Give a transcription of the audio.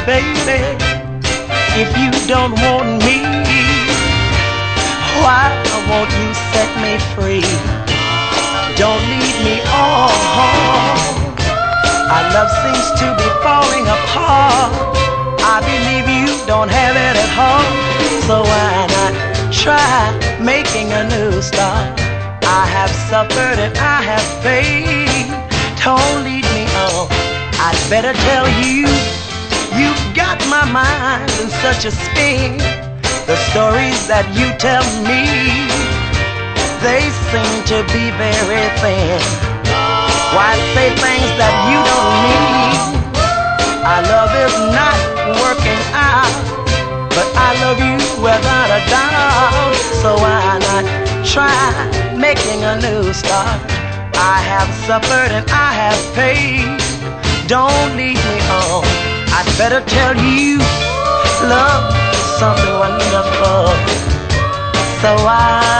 baby, if you don't want me, why won't you set me free? Don't lead me on. Our love seems to be falling apart. I believe you don't have it at home, so why not try making a new start? I have suffered and I have paid. Don't lead me on. I'd better tell you, you've got my mind in such a spin. The stories that you tell me, they seem to be very thin. Why say things that you don't mean? Our love is not working out, but I love you without a doubt. So why not try making a new start? I have suffered and I have paid. Don't lead me on. I'd better tell you, love is something wonderful. So why